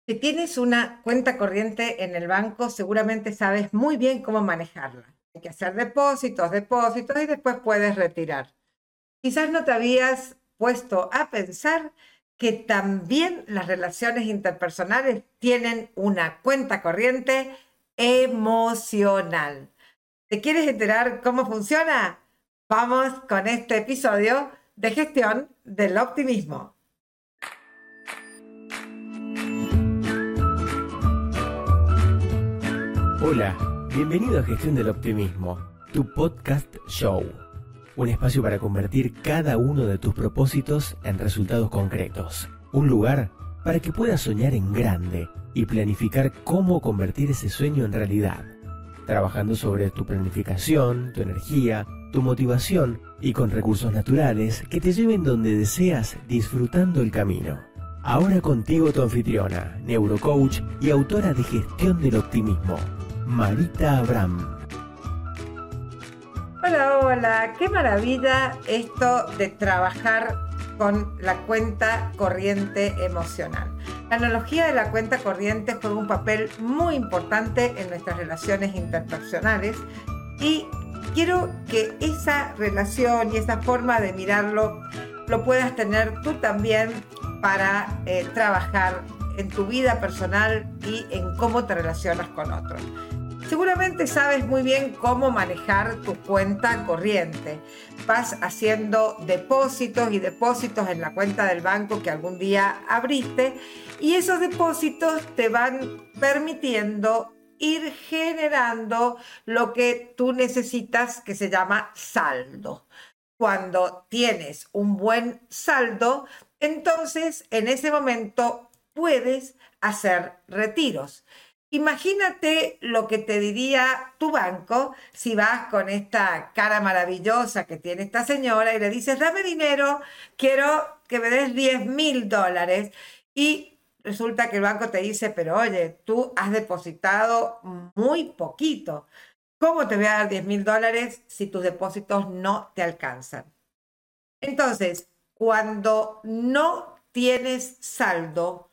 Si tienes una cuenta corriente en el banco, seguramente sabes muy bien cómo manejarla. Hay que hacer depósitos, depósitos y después puedes retirar. Quizás no te habías puesto a pensar que también las relaciones interpersonales tienen una cuenta corriente emocional. ¿Te quieres enterar cómo funciona? Vamos con este episodio de gestión del optimismo. Hola, bienvenido a Gestión del Optimismo, tu podcast show. Un espacio para convertir cada uno de tus propósitos en resultados concretos. Un lugar para que puedas soñar en grande y planificar cómo convertir ese sueño en realidad. Trabajando sobre tu planificación, tu energía, tu motivación y con recursos naturales que te lleven donde deseas disfrutando el camino. Ahora contigo tu anfitriona, neurocoach y autora de Gestión del Optimismo, Marita Abraham. Hola, hola, qué maravilla esto de trabajar con la cuenta corriente emocional. La analogía de la cuenta corriente juega un papel muy importante en nuestras relaciones interpersonales y quiero que esa relación y esa forma de mirarlo lo puedas tener tú también para trabajar en tu vida personal y en cómo te relacionas con otros. Seguramente sabes muy bien cómo manejar tu cuenta corriente. Vas haciendo depósitos y depósitos en la cuenta del banco que algún día abriste y esos depósitos te van permitiendo ir generando lo que tú necesitas, que se llama saldo. Cuando tienes un buen saldo, entonces en ese momento puedes hacer retiros. Imagínate lo que te diría tu banco si vas con esta cara maravillosa que tiene esta señora y le dices, dame dinero, quiero que me des $10,000. Y resulta que el banco te dice, pero oye, tú has depositado muy poquito. ¿Cómo te voy a dar $10,000 si tus depósitos no te alcanzan? Entonces, cuando no tienes saldo,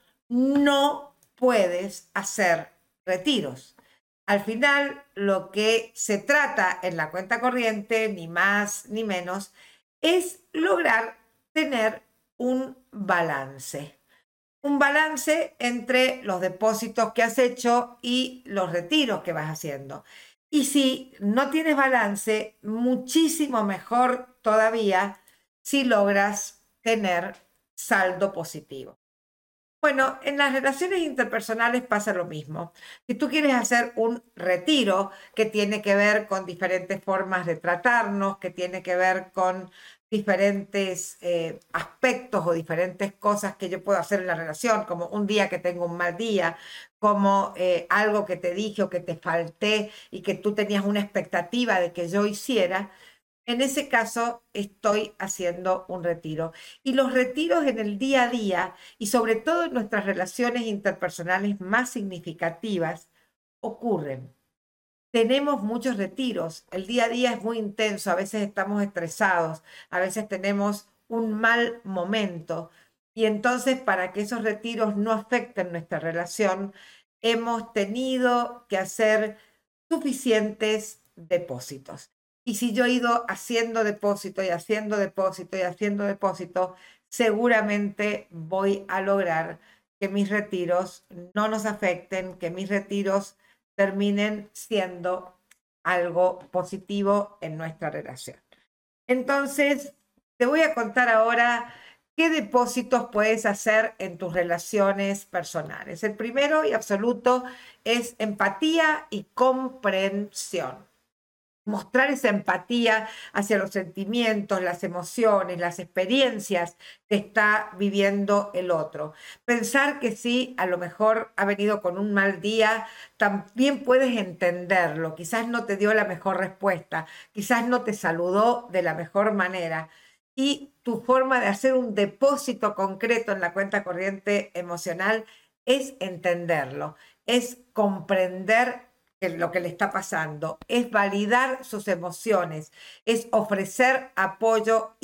no puedes hacer retiros. Al final, lo que se trata en la cuenta corriente, ni más ni menos, es lograr tener un balance. Un balance entre los depósitos que has hecho y los retiros que vas haciendo. Y si no tienes balance, muchísimo mejor todavía si logras tener saldo positivo. Bueno, en las relaciones interpersonales pasa lo mismo. Si tú quieres hacer un retiro que tiene que ver con diferentes formas de tratarnos, que tiene que ver con diferentes aspectos o diferentes cosas que yo puedo hacer en la relación, como un día que tengo un mal día, como algo que te dije o que te falté y que tú tenías una expectativa de que yo hiciera, en ese caso, estoy haciendo un retiro. Y los retiros en el día a día, y sobre todo en nuestras relaciones interpersonales más significativas, ocurren. Tenemos muchos retiros. El día a día es muy intenso. A veces estamos estresados, a veces tenemos un mal momento. Y entonces, para que esos retiros no afecten nuestra relación, hemos tenido que hacer suficientes depósitos. Y si yo he ido haciendo depósito y haciendo depósito y haciendo depósito, seguramente voy a lograr que mis retiros no nos afecten, que mis retiros terminen siendo algo positivo en nuestra relación. Entonces, te voy a contar ahora qué depósitos puedes hacer en tus relaciones personales. El primero y absoluto es empatía y comprensión. Mostrar esa empatía hacia los sentimientos, las emociones, las experiencias que está viviendo el otro. Pensar que sí, a lo mejor ha venido con un mal día, también puedes entenderlo. Quizás no te dio la mejor respuesta, quizás no te saludó de la mejor manera. Y tu forma de hacer un depósito concreto en la cuenta corriente emocional es entenderlo, es comprender lo que le está pasando, es validar sus emociones, es ofrecer apoyo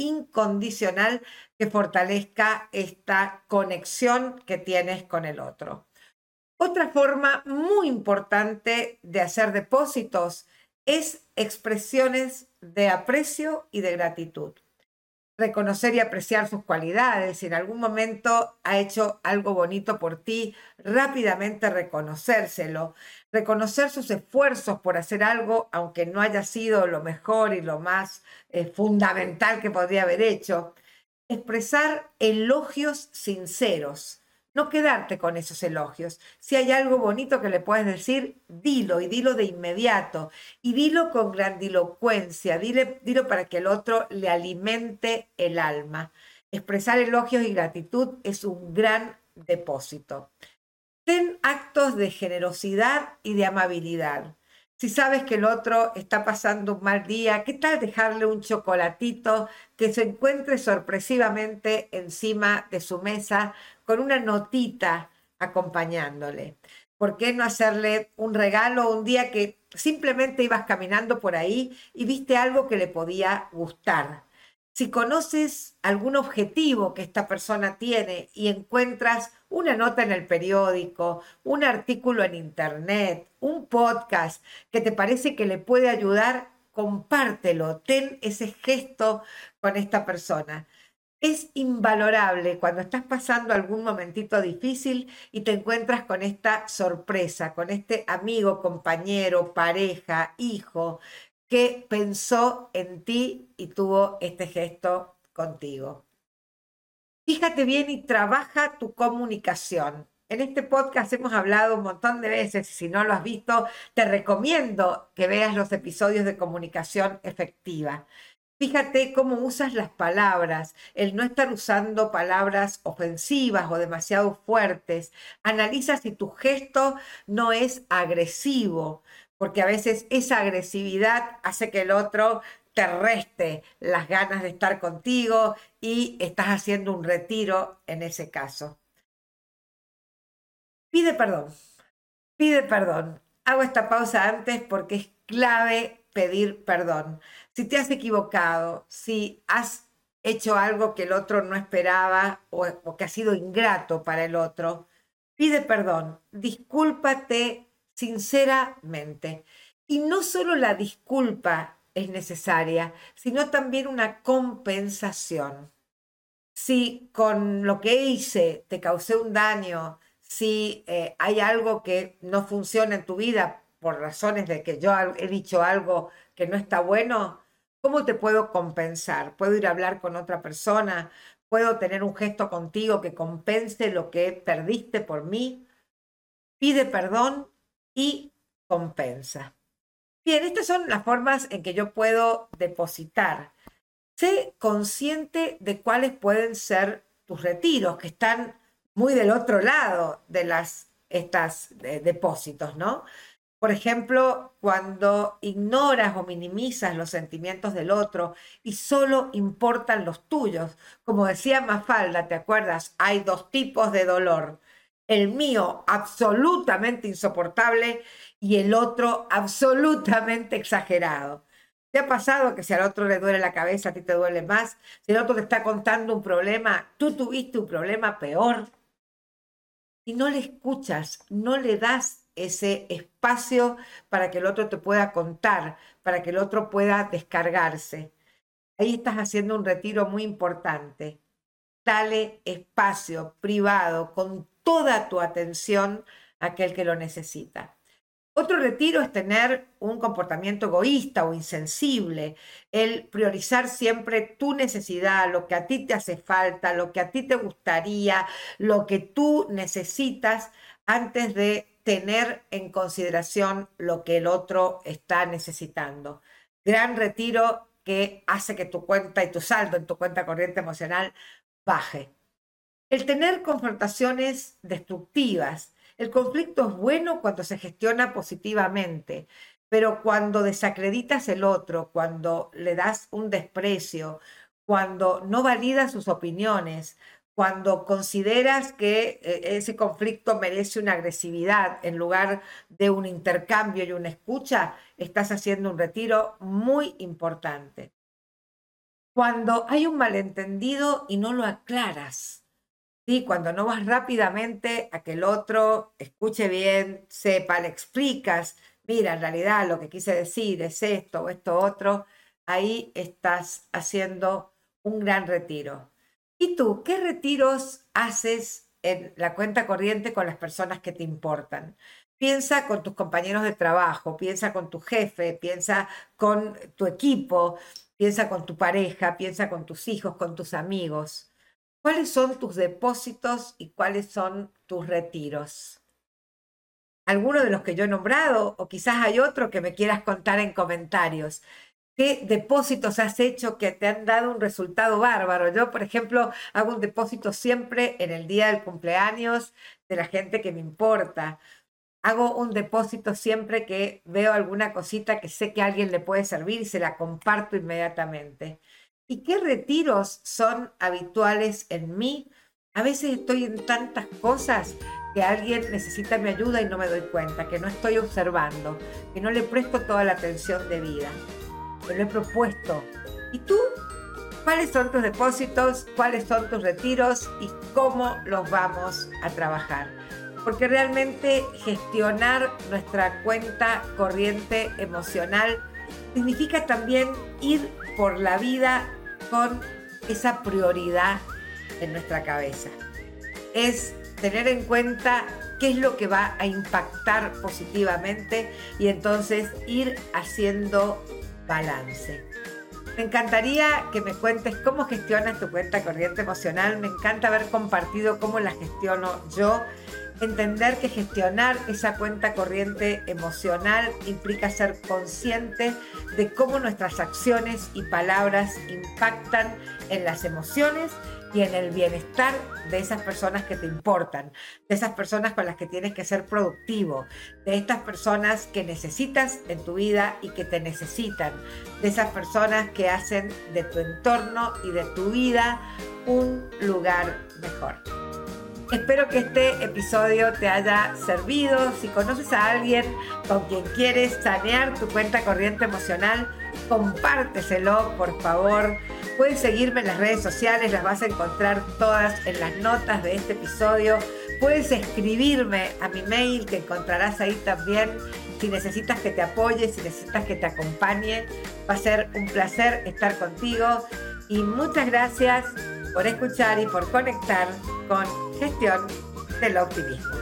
incondicional que fortalezca esta conexión que tienes con el otro. Otra forma muy importante de hacer depósitos es expresiones de aprecio y de gratitud. Reconocer y apreciar sus cualidades. Si en algún momento ha hecho algo bonito por ti, rápidamente reconocérselo. Reconocer sus esfuerzos por hacer algo, aunque no haya sido lo mejor y lo más fundamental que podría haber hecho. Expresar elogios sinceros. No quedarte con esos elogios. Si hay algo bonito que le puedes decir, dilo y dilo de inmediato. Y dilo con grandilocuencia. Dilo para que el otro le alimente el alma. Expresar elogios y gratitud es un gran depósito. Ten actos de generosidad y de amabilidad. Si sabes que el otro está pasando un mal día, ¿qué tal dejarle un chocolatito que se encuentre sorpresivamente encima de su mesa con una notita acompañándole? ¿Por qué no hacerle un regalo un día que simplemente ibas caminando por ahí y viste algo que le podía gustar? Si conoces algún objetivo que esta persona tiene y encuentras una nota en el periódico, un artículo en internet, un podcast que te parece que le puede ayudar, compártelo, ten ese gesto con esta persona. Es invalorable cuando estás pasando algún momentito difícil y te encuentras con esta sorpresa, con este amigo, compañero, pareja, hijo, que pensó en ti y tuvo este gesto contigo. Fíjate bien y trabaja tu comunicación. En este podcast hemos hablado un montón de veces, y si no lo has visto, te recomiendo que veas los episodios de comunicación efectiva. Fíjate cómo usas las palabras, el no estar usando palabras ofensivas o demasiado fuertes. Analiza si tu gesto no es agresivo, porque a veces esa agresividad hace que el otro te reste las ganas de estar contigo y estás haciendo un retiro en ese caso. Pide perdón, pide perdón. Hago esta pausa antes porque es clave pedir perdón. Si te has equivocado, si has hecho algo que el otro no esperaba o que ha sido ingrato para el otro, pide perdón, discúlpate sinceramente. Y no solo la disculpa es necesaria, sino también una compensación. Si con lo que hice te causé un daño, si hay algo que no funciona en tu vida por razones de que yo he dicho algo que no está bueno, ¿cómo te puedo compensar? ¿Puedo ir a hablar con otra persona? ¿Puedo tener un gesto contigo que compense lo que perdiste por mí? Pide perdón y compensa. Bien, estas son las formas en que yo puedo depositar. Sé consciente de cuáles pueden ser tus retiros, que están muy del otro lado de estas depósitos, ¿no? Por ejemplo, cuando ignoras o minimizas los sentimientos del otro y solo importan los tuyos. Como decía Mafalda, ¿te acuerdas? Hay dos tipos de dolor. El mío absolutamente insoportable y el otro absolutamente exagerado. ¿Te ha pasado que si al otro le duele la cabeza, a ti te duele más? Si el otro te está contando un problema, tú tuviste un problema peor. Y no le escuchas, no le das ese espacio para que el otro te pueda contar, para que el otro pueda descargarse. Ahí estás haciendo un retiro muy importante. Dale espacio privado con toda tu atención a aquel que lo necesita. Otro retiro es tener un comportamiento egoísta o insensible, el priorizar siempre tu necesidad, lo que a ti te hace falta, lo que a ti te gustaría, lo que tú necesitas antes de tener en consideración lo que el otro está necesitando. Gran retiro que hace que tu cuenta y tu saldo en tu cuenta corriente emocional baje. El tener confrontaciones destructivas. El conflicto es bueno cuando se gestiona positivamente, pero cuando desacreditas el otro, cuando le das un desprecio, cuando no validas sus opiniones, cuando consideras que ese conflicto merece una agresividad en lugar de un intercambio y una escucha, estás haciendo un retiro muy importante. Cuando hay un malentendido y no lo aclaras, ¿sí? Cuando no vas rápidamente a que el otro escuche bien, sepa, le explicas, mira, en realidad lo que quise decir es esto o esto otro, ahí estás haciendo un gran retiro. ¿Y tú, qué retiros haces en la cuenta corriente con las personas que te importan? Piensa con tus compañeros de trabajo, piensa con tu jefe, piensa con tu equipo, piensa con tu pareja, piensa con tus hijos, con tus amigos. ¿Cuáles son tus depósitos y cuáles son tus retiros? ¿Alguno de los que yo he nombrado o quizás hay otro que me quieras contar en comentarios? ¿Qué depósitos has hecho que te han dado un resultado bárbaro? Yo, por ejemplo, hago un depósito siempre en el día del cumpleaños de la gente que me importa. Hago un depósito siempre que veo alguna cosita que sé que a alguien le puede servir y se la comparto inmediatamente. ¿Y qué retiros son habituales en mí? A veces estoy en tantas cosas que alguien necesita mi ayuda y no me doy cuenta, que no estoy observando, que no le presto toda la atención debida. Me lo he propuesto. ¿Y tú? ¿Cuáles son tus depósitos? ¿Cuáles son tus retiros? ¿Y cómo los vamos a trabajar? Porque realmente gestionar nuestra cuenta corriente emocional significa también ir por la vida con esa prioridad en nuestra cabeza. Es tener en cuenta qué es lo que va a impactar positivamente y entonces ir haciendo balance. Me encantaría que me cuentes cómo gestionas tu cuenta corriente emocional. Me encanta haber compartido cómo la gestiono yo. Entender que gestionar esa cuenta corriente emocional implica ser consciente de cómo nuestras acciones y palabras impactan en las emociones y en el bienestar de esas personas que te importan, de esas personas con las que tienes que ser productivo, de estas personas que necesitas en tu vida y que te necesitan, de esas personas que hacen de tu entorno y de tu vida un lugar mejor. Espero que este episodio te haya servido. Si conoces a alguien con quien quieres sanear tu cuenta corriente emocional, compárteselo, por favor. Puedes seguirme en las redes sociales, las vas a encontrar todas en las notas de este episodio. Puedes escribirme a mi mail, que encontrarás ahí también. Si necesitas que te apoye, si necesitas que te acompañe, va a ser un placer estar contigo. Y muchas gracias por escuchar y por conectar con Gestión del Optimismo.